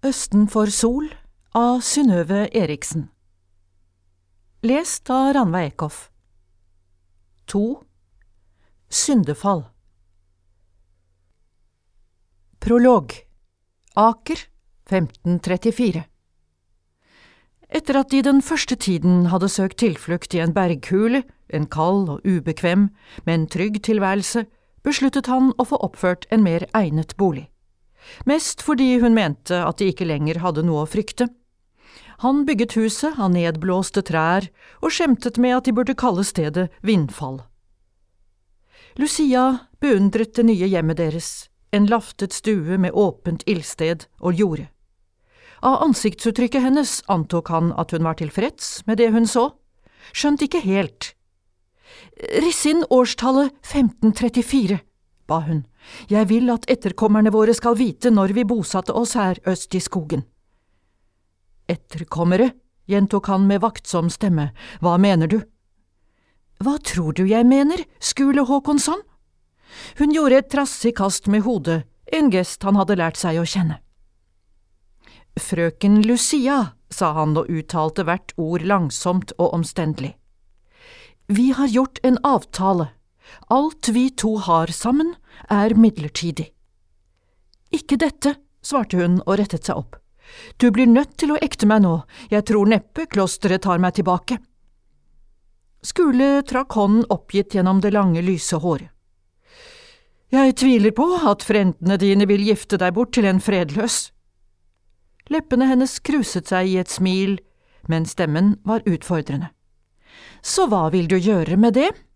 Østen for sol av Synnøve Eriksen. Lest av Rannveig Eckhoff. 2. Syndefall. Prolog. Aker, 1534. Etter at de den første tiden hadde søkt tilflukt i en berghule, en kald og ubekvem, men trygg tilværelse, besluttet han å få oppført en mer egnet bolig. Mest fordi hun mente at de ikke lenger hadde noe å frykte. Han bygget huset av nedblåste trær og skjemtet med at de burde kalle stedet Vindfall. Lucia beundret det nye hjemmet deres, en laftet stue med åpent ildsted og jorde. Av ansiktsuttrykket hennes antok han at hun var tilfreds med det hun så, skjønt ikke helt. «Riss inn årstallet 1534», ba hun. «Jeg vil at etterkommerne våre skal vite når vi bosatte oss her øst i skogen.» «Etterkommere», gjentok han med vaktsom stemme. «Hva mener du?» «Hva tror du jeg mener, Skule Håkonsson?» Hun gjorde et trassig kast med hodet, en gest han hadde lært seg å kjenne. «Frøken Lucia», sa han og uttalte hvert ord langsomt og omstendelig. «Vi har gjort en avtale. Alt vi to har sammen er midlertidig.» «Ikke dette», svarte hun og rettet seg opp. «Du blir nødt til å ekte meg nå, jeg tror neppe klosteret tar meg tilbake.» Skule trakk hånden oppgitt gjennom det lange, lyse håret. «Jeg tviler på at frendene dine vil gifte deg bort til en fredløs.» Leppene hennes kruset seg i et smil, men stemmen var utfordrende. «Så hva vil du gjøre med det?»